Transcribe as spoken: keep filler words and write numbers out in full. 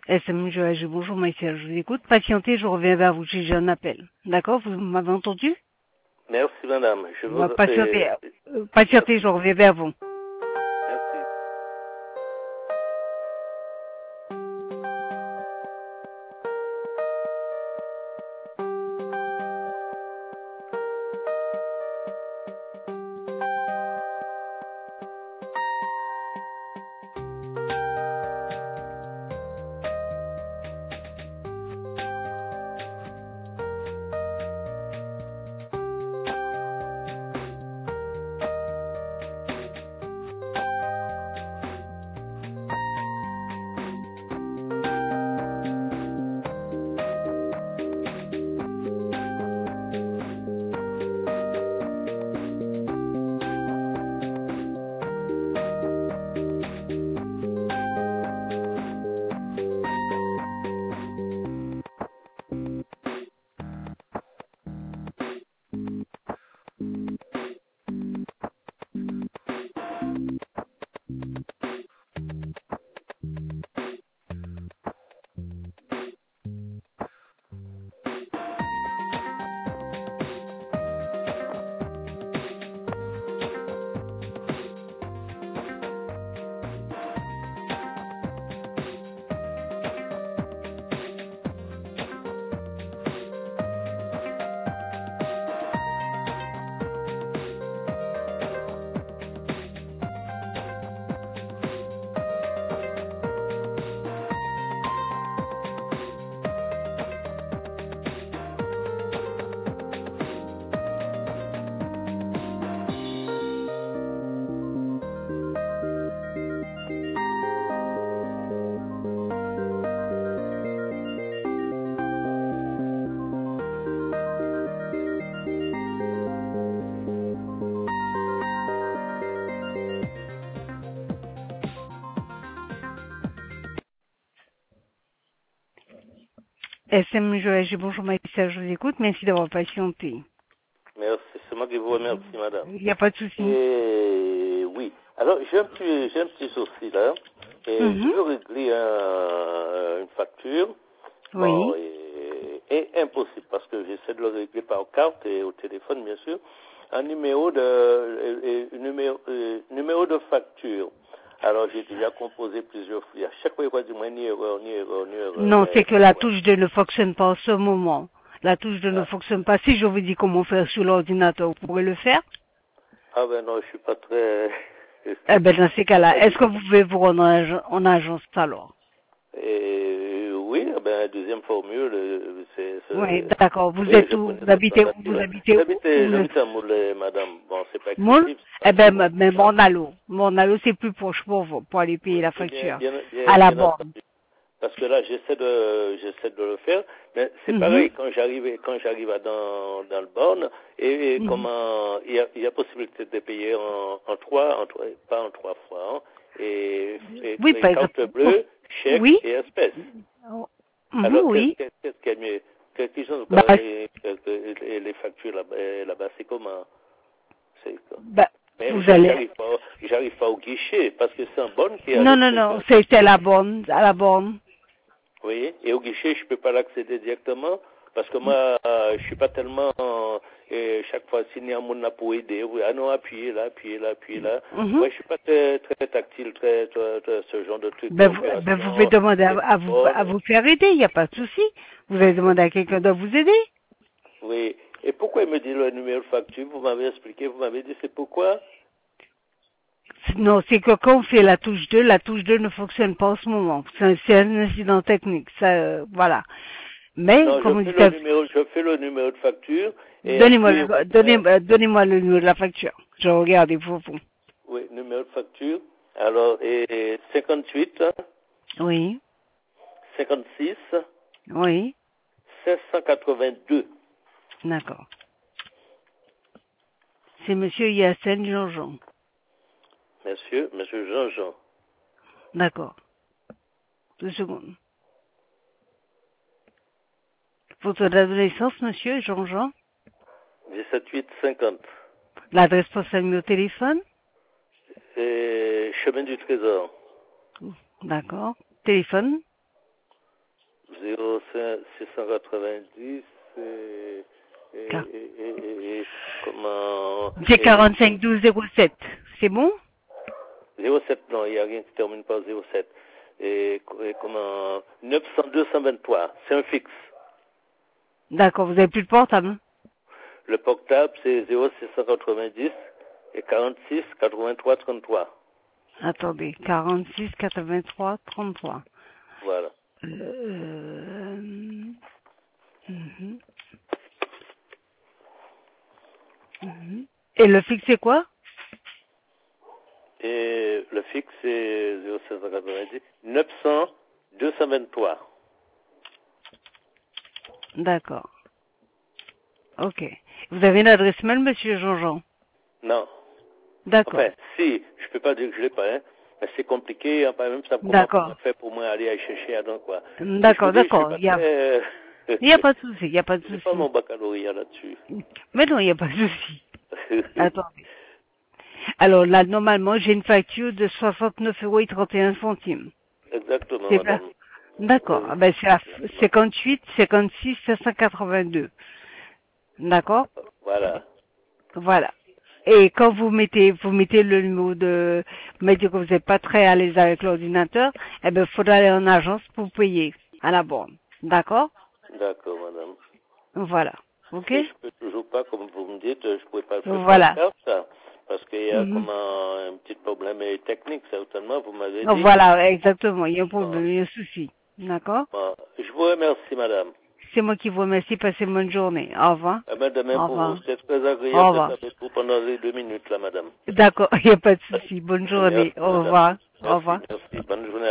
S M Joël, bonjour Maïsia, je vous écoute. Patientez, je reviens vers vous si j'ai un appel. D'accord, vous m'avez entendu? Merci madame. Je vous... Patientez, euh, patientez, je reviens vers vous. Merci. S M Joël, bonjour Maïsia, je vous écoute. Merci d'avoir patienté. Merci, c'est moi qui vous remercie madame. Il n'y a pas de souci. Et oui, alors j'ai un petit, j'ai un petit souci là. Et Mhm. je veux régler un- une facture. Oui. Bon, et, et impossible parce que j'essaie de le régler par carte et au téléphone bien sûr. Un numéro de, et- et- numéro, euh, numéro de facture. Alors j'ai déjà composé plusieurs flux. À chaque fois, il va dire moi ni erreur, ni erreur, ni erreur. Non, Mais c'est que c'est la quoi? touche deux ne fonctionne pas en ce moment. La touche deux ne Ah, fonctionne pas. Si je vous dis comment faire sur l'ordinateur, vous pourrez le faire? ah ben non, je suis pas très. Eh ben, dans ces cas-là, est-ce que vous pouvez vous rendre en, ag- en agence alors? Et oui, eh ben deuxième formule, euh, c'est. Oui, c'est- d'accord. Vous Oui, êtes je où? connais Vous cette habitez où? Vous tentative. habitez où? J'habitais, Vous êtes... j'habite à Moulay, madame. Bon, c'est pas Moule? excessif, Eh parce que ben, bon, mais ça- Mornalo. Mornalo, c'est plus proche pour vous, pour aller payer oui, la oui, bien, facture. bien, bien, À la bien borne. entendu. Parce que là, j'essaie de, j'essaie de le faire, mais c'est Mhm. pareil quand j'arrive, quand j'arrive à dans, dans le borne, et, et Mhm. comment, il y a, il y a possibilité de payer en, en trois, en trois, pas en trois fois, hein, et, et, Oui, et par exemple. carte bleue, chèque Oui? et espèces. Oh. Mhm, Alors, qu'est-ce oui. qu'est- qu'est-ce qu'il y a de mieux? Que- Qui sont Bah, les, les, les factures là-bas, euh, là-bas, c'est comment? C'est quoi? bah, Mais vous j'a- allez... j'arrive pas, j'arrive pas au guichet, parce que c'est un bon qui a Non, le non, truc. non, Hein. c'était à la borne, à la borne. Vous voyez? Et au guichet, je peux pas l'accéder directement, parce que moi, euh, je suis pas tellement, euh, chaque fois, s'il y a un monde là pour aider, oui, ah non, appuyez là, appuyez là, appuyez là. Mhm. Ouais, je suis pas très, très tactile, très, très, très- ce genre de truc, Ben, vous, ben, vous pouvez opération, demander à, à vous, à téléphone. vous faire aider, il n'y a pas de souci. Vous allez demander à quelqu'un de vous aider. Oui. Et pourquoi il me dit le numéro de facture? Vous m'avez expliqué, vous m'avez dit c'est pourquoi? Non, c'est que quand on fait la touche deux, la touche deux ne fonctionne pas en ce moment. C'est un, c'est un incident technique, ça, euh, voilà. Mais, Non, je comme on dit, fais le ça- numéro, je fais le numéro de facture, et donnez-moi après, le, donnez, euh, euh, donnez-moi le numéro de la facture. Je regarde pour vous. oui, numéro de facture. Alors, et cinquante-huit, Oui, cinquante-six, oui, cinq cent quatre-vingt-deux. d'accord. C'est monsieur Yassine Jean-Jean. Monsieur, monsieur Jean-Jean. D'accord. Deux secondes. Votre date de naissance, monsieur Jean-Jean. dix-sept huit cinquante. L'adresse postale mise au téléphone. Et chemin du Trésor. D'accord. Téléphone. zéro six cent quatre-vingt-dix et, et, Car- et, et, et comment... C'est et- quarante-cinq douze zéro sept. C'est bon? zéro sept, non, il n'y a rien qui termine par zéro sept. Et, et comment... neuf cents deux cent vingt-trois, c'est un fixe. D'accord, vous avez plus de portable? Le portable, c'est zéro six cent quatre-vingt-dix et quarante-six quatre-vingt-trois trente-trois. Attendez, quarante-six quatre-vingt-trois trente-trois. Voilà. Euh, mhm, mhm. Et le fixe, c'est quoi? Et le fixe, c'est zéro sept cent quatre-vingt-dix, neuf cents deux cent vingt-trois. D'accord. Ok. Vous avez une adresse mail, monsieur Jean-Jean? Non. D'accord. Enfin, si, je peux pas dire que je l'ai pas, hein. Mais c'est compliqué, hein, par exemple, ça comment D'accord. on fait pour moi aller à chercher à donc quoi. D'accord, Je peux dire que d'accord. je Il suis y pas a, très... il y a pas de souci, il y a pas de J'ai pas souci. mon baccalauréat là-dessus. Mais non, il n'y a pas de souci. Attendez. Alors là, normalement, j'ai une facture de soixante-neuf euros et trente et un centimes. Exactement, C'est pas... madame. D'accord. Oui. Ah ben, c'est à cinquante-huit, cinquante-six, sept cent quatre-vingt-deux. D'accord? Voilà. Voilà. Et quand vous mettez, vous mettez le numéro de, vous mettez que vous n'êtes pas très à l'aise avec l'ordinateur, eh ben, il faudra aller en agence pour payer à la borne. D'accord? D'accord, madame. Voilà. Ok? Et je peux toujours pas, comme vous me dites, je pourrais pas le faire par Voilà. carte, ça. Parce qu'il y a Mhm. comme un, un petit problème technique, certainement, vous m'avez Donc, dit. voilà, exactement. Il y a un Bon. problème, il y a un souci. D'accord? Bon. Je vous remercie, madame. C'est moi qui vous remercie. Passez une bonne journée. Au revoir. Ah ben, demain Au pour vous, revoir. c'est très Au agréable revoir. d'être avec vous pendant les deux minutes, là, madame. D'accord, il n'y a pas de souci. Bonne journée. Merci, Au madame. revoir. Au Merci, revoir. merci. Bonne journée.